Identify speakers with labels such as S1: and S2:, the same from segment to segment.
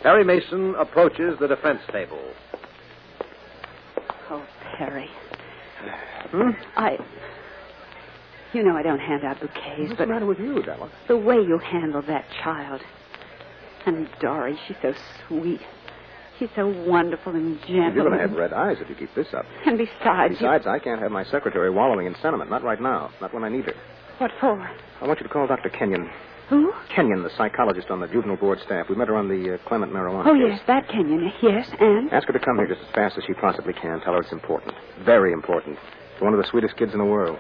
S1: Perry Mason approaches the defense table.
S2: Oh, Perry.
S1: Hmm?
S2: You know I don't hand out bouquets,
S1: What's
S2: but
S1: the matter with you, Della?
S2: the way you handled that child. And Dory, she's so sweet. She's so wonderful and gentle.
S3: You're going to have red eyes if you keep this up.
S2: And besides...
S3: I can't have my secretary wallowing in sentiment. Not right now. Not when I need her.
S2: What for?
S3: I want you to call Dr. Kenyon.
S2: Who?
S3: Kenyon, the psychologist on the juvenile board staff. We met her on the Clement marijuana
S2: Oh,
S3: case.
S2: yes, that Kenyon. Yes, and?
S3: Ask her to come here just as fast as she possibly can. Tell her it's important. Very important. She's one of the sweetest kids in the world.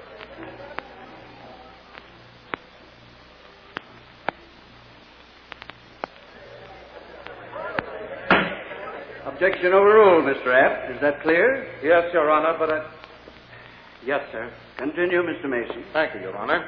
S4: Objection overruled, Mr. Apt. Is that clear?
S1: Yes, Your Honor, but I... Yes, sir.
S4: Continue, Mr. Mason.
S3: Thank you, Your Honor.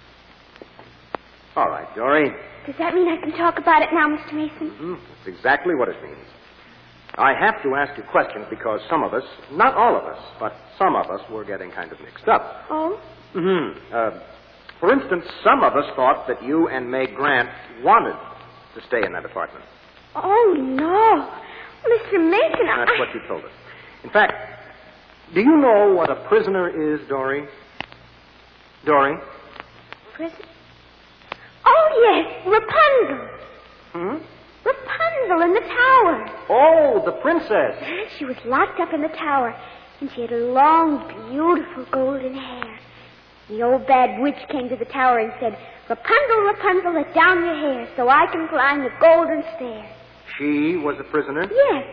S3: All right, Dory.
S5: Does that mean I can talk about it now, Mr. Mason?
S3: Mm-hmm. That's exactly what it means. I have to ask you questions because some of us, not all of us, but some of us were getting kind of mixed up.
S5: Oh?
S3: Mm-hmm. For instance, some of us thought that you and May Grant wanted to stay in that apartment.
S5: Oh, no. Mr. Mason,
S3: That's what you told us. In fact, do you know what a prisoner is, Dory? Dory?
S5: Prison? Oh, yes, Rapunzel.
S3: Hmm?
S5: Rapunzel in the tower.
S3: Oh, the princess.
S5: She was locked up in the tower, and she had long, beautiful golden hair. The old bad witch came to the tower and said, Rapunzel, Rapunzel, let down your hair so I can climb the golden stairs.
S3: She was a prisoner?
S5: Yes.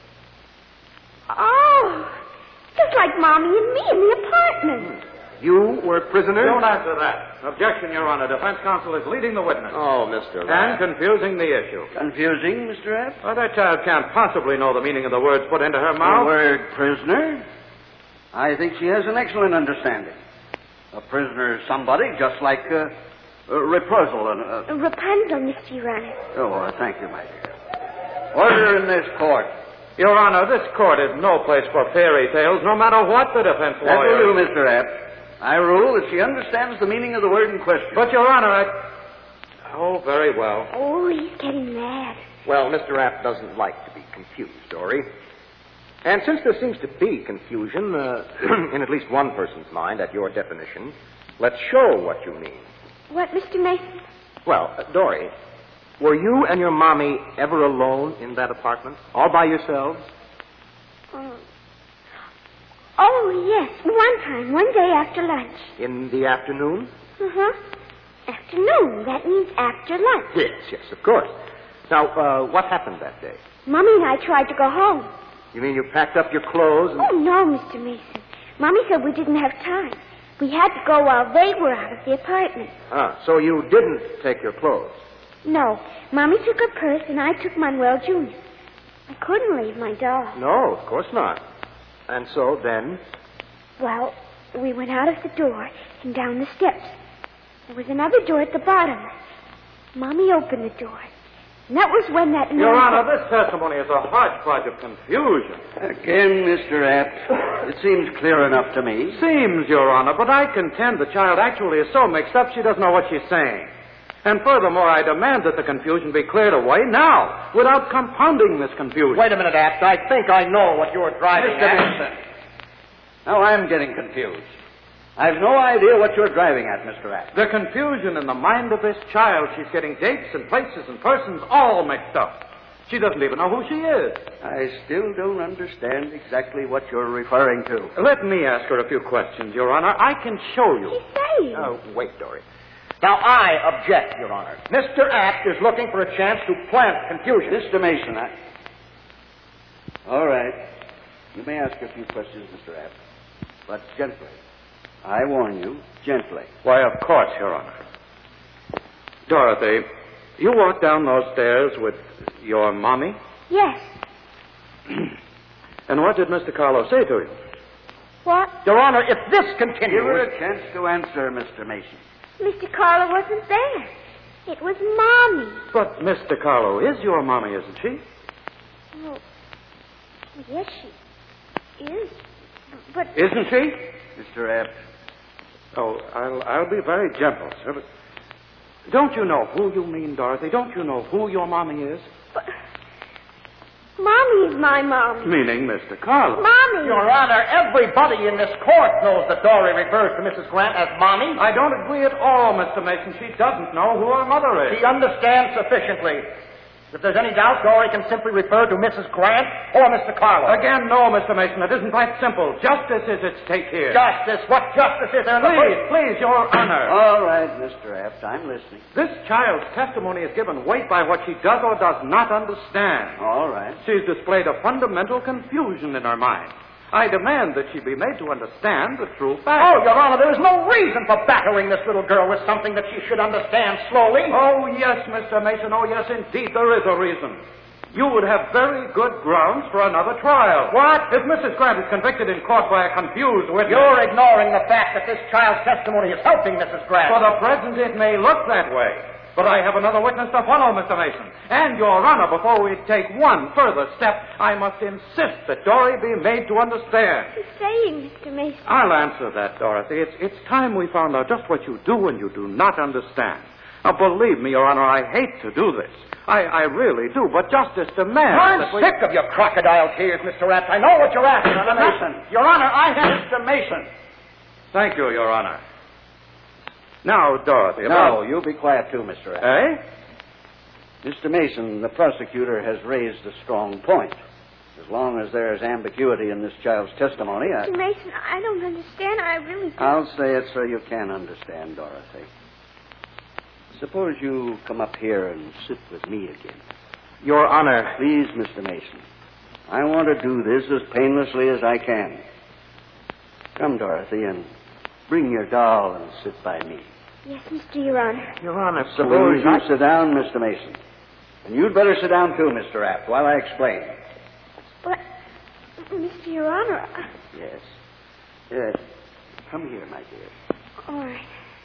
S5: Oh, just like Mommy and me in the apartment.
S3: You were a prisoner?
S1: Don't answer that. Objection, Your Honor. Defense counsel is leading the witness.
S3: Oh, Mr.
S1: And
S3: Rapp.
S1: confusing the issue.
S4: Confusing, Mr. Apt?
S1: Oh, that child can't possibly know the meaning of the words put into her
S4: The
S1: mouth.
S4: word prisoner? I think she has an excellent understanding. A prisoner is somebody just like Rapunzel.
S5: Rapunzel, Mr. Your Honor.
S4: Oh, thank you, my dear. Order in this court.
S1: Your Honor, this court is no place for fairy tales, no matter what the defense
S4: That
S1: lawyer...
S4: will do, Mr. Apt. I rule that she understands the meaning of the word in question.
S1: But, Your Honor, Oh, very well.
S5: Oh, he's getting mad.
S3: Well, Mr. Rapp doesn't like to be confused, Dory. And since there seems to be confusion in at least one person's mind at your definition, let's show what you mean.
S5: What, Mr. Mason?
S3: Well, Dory, were you and your mommy ever alone in that apartment? All by yourselves?
S5: Oh, yes. One day after lunch.
S3: In the afternoon?
S5: Uh-huh. Afternoon. That means after lunch.
S3: Yes, of course. Now, what happened that day?
S5: Mommy and I tried to go home.
S3: You mean you packed up your clothes and...
S5: Oh, no, Mr. Mason. Mommy said we didn't have time. We had to go while they were out of the apartment.
S3: So you didn't take your clothes?
S5: No. Mommy took her purse and I took Manuel Jr. I couldn't leave my doll.
S3: No, of course not. And so then?
S5: Well, we went out of the door and down the steps. There was another door at the bottom. Mommy opened the door. And that was when that man...
S1: Your Honor, this testimony is a hodgepodge of confusion.
S4: Again, Mr. Apt, it seems clear enough to me.
S1: Seems, Your Honor, but I contend the child actually is so mixed up she doesn't know what she's saying. And furthermore, I demand that the confusion be cleared away now, without compounding this confusion.
S3: Wait a minute, Apt. I think I know what you're driving
S4: Mr.
S3: at.
S4: Mason. Now I'm getting confused. I've no idea what you're driving at, Mr. Apt.
S1: The confusion in the mind of this child, she's getting dates and places and persons all mixed up. She doesn't even know who she is.
S4: I still don't understand exactly what you're referring to.
S1: Let me ask her a few questions, Your Honor. I can show you.
S5: He's saying.
S3: Oh, wait, Dory. Now, I object, Your Honor. Mr. Apt is looking for a chance to plant confusion.
S4: Mr. Mason, All right. You may ask a few questions, Mr. Apt. But gently. I warn you, gently.
S1: Why, of course, Your Honor. Dorothy, you walked down those stairs with your mommy?
S5: Yes.
S1: And what did Mr. Carlo say to you?
S5: What?
S3: Your Honor, if this continues...
S4: Give her a chance to answer, Mr. Mason.
S5: Mr. Carlo wasn't there. It was Mommy.
S1: But Mr. Carlo is your mommy, isn't she?
S5: Oh, yes, she is. But...
S1: Isn't she?
S4: Mr. Apt.
S1: Oh, I'll be very gentle, sir, but don't you know who you mean, Dorothy? Don't you know who your mommy is?
S5: Mommy's my mommy.
S1: Meaning Mr. Carlo.
S5: Mommy.
S3: Your Honor, everybody in this court knows that Dory refers to Mrs. Grant as Mommy.
S1: I don't agree at all, Mr. Mason. She doesn't know who her mother is.
S3: She understands sufficiently. If there's any doubt, Dory can simply refer to Mrs. Grant or Mr. Carlo.
S1: Again, no, Mr. Mason. It isn't quite simple. Justice is at stake here.
S3: Justice? What justice is there in the
S1: Please, Your Honor.
S4: All right, Mr. Apt, I'm listening.
S1: This child's testimony is given weight by what she does or does not understand.
S4: All right.
S1: She's displayed a fundamental confusion in her mind. I demand that she be made to understand the true facts.
S3: Oh, Your Honor, there is no reason for battering this little girl with something that she should understand slowly.
S1: Oh, yes, Mr. Mason. Oh, yes, indeed, there is a reason. You would have very good grounds for another trial.
S3: What?
S1: If Mrs. Grant is convicted in court by a confused witness...
S3: You're ignoring the fact that this child's testimony is helping Mrs. Grant.
S1: For the present, it may look that way. But I have another witness to follow, Mr. Mason. And, Your Honor, before we take one further step, I must insist that Dory be made to understand.
S5: What are you saying, Mr. Mason?
S1: I'll answer that, Dorothy. It's time we found out just what you do when you do not understand. Now, believe me, Your Honor, I hate to do this. I really do, but justice demands
S3: I'm
S1: that we...
S3: sick of your crocodile tears, Mr. Apt. I know what you're after.
S4: Mr. Mason.
S3: Your Honor, I have... Mr. Mason.
S1: Thank you, Your Honor. Now, Dorothy...
S4: No, you be quiet too, Mr. Apt.
S1: Eh?
S4: Mr. Mason, the prosecutor has raised a strong point. As long as there's ambiguity in this child's testimony,
S5: Mr. Mason, I don't understand. I really don't.
S4: I'll say it so you can understand, Dorothy. Suppose you come up here and sit with me again.
S3: Your Honor.
S4: Please, Mr. Mason. I want to do this as painlessly as I can. Come, Dorothy, and bring your doll and sit by me.
S5: Yes, Mr. Your Honor.
S3: Your Honor,
S4: Suppose you sit down, Mr. Mason. And you'd better sit down too, Mr. Apt, while I explain.
S5: But, Mr. Your Honor...
S4: Yes. Yes. Come here, my dear.
S5: All right.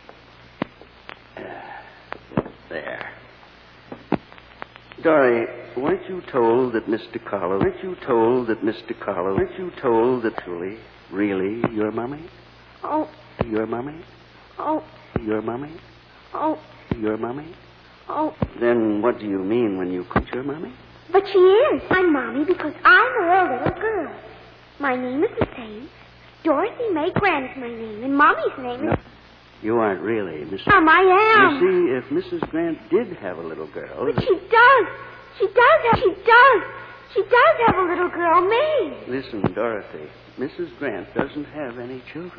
S4: There. Dory, weren't you told that Mr. Carlo... Weren't you told that Mr. Carlo... Weren't you told that really, your mummy?
S5: Oh,
S4: Your mummy?
S5: oh,
S4: Your mummy?
S5: oh,
S4: Your mummy?
S5: oh.
S4: Then what do you mean when you quit your mummy?
S5: But she is. I'm Mommy because I'm her little girl. My name is the same. Dorothy May Grant is my name, and Mommy's name is...
S4: No, you aren't really, Mrs.
S5: I am.
S4: You see, if Mrs. Grant did have a little girl...
S5: But she does. She does have a little girl, May.
S4: Listen, Dorothy, Mrs. Grant doesn't have any children.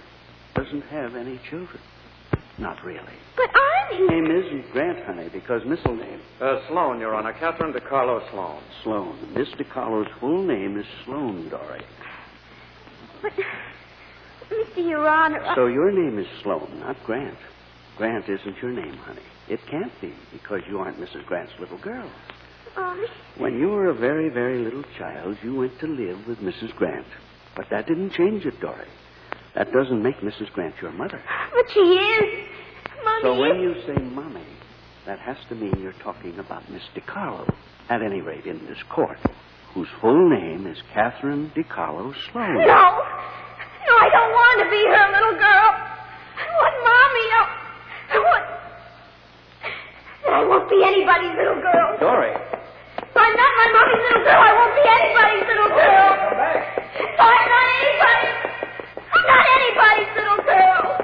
S4: Not really.
S5: But I'm here.
S4: Name isn't Grant, honey, because Missile name...
S1: Sloan, Your Honor. Catherine DeCarlo Sloan.
S4: Sloan. Miss DeCarlo's full name is Sloan, Dory.
S5: But, Mr. Your Honor...
S4: So your name is Sloan, not Grant. Grant isn't your name, honey. It can't be, because you aren't Mrs. Grant's little girl. When you were a very, very little child, you went to live with Mrs. Grant. But that didn't change it, Dory. That doesn't make Mrs. Grant your mother.
S5: But she is. Mommy
S4: So when
S5: is.
S4: you say Mommy, that has to mean you're talking about Miss DeCarlo, at any rate in this court, whose full name is Catherine DeCarlo Sloan.
S5: No, I don't want to be her little girl. I want Mommy. I won't be anybody's little girl.
S4: Dory.
S5: If I'm not my Mommy's little girl, I won't be anybody's little girl. I'm not anybody's little girl.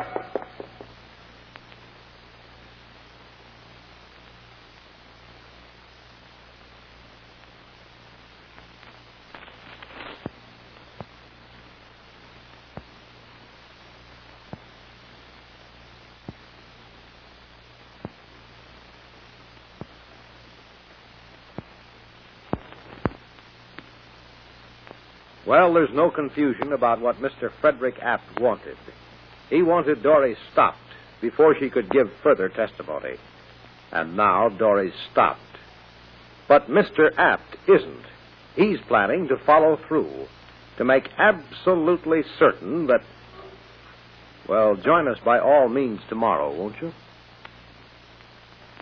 S3: Well, there's no confusion about what Mr. Frederick Apt wanted. He wanted Dory stopped before she could give further testimony. And now Dory's stopped. But Mr. Apt isn't. He's planning to follow through, to make absolutely certain that... Well, join us by all means tomorrow, won't you?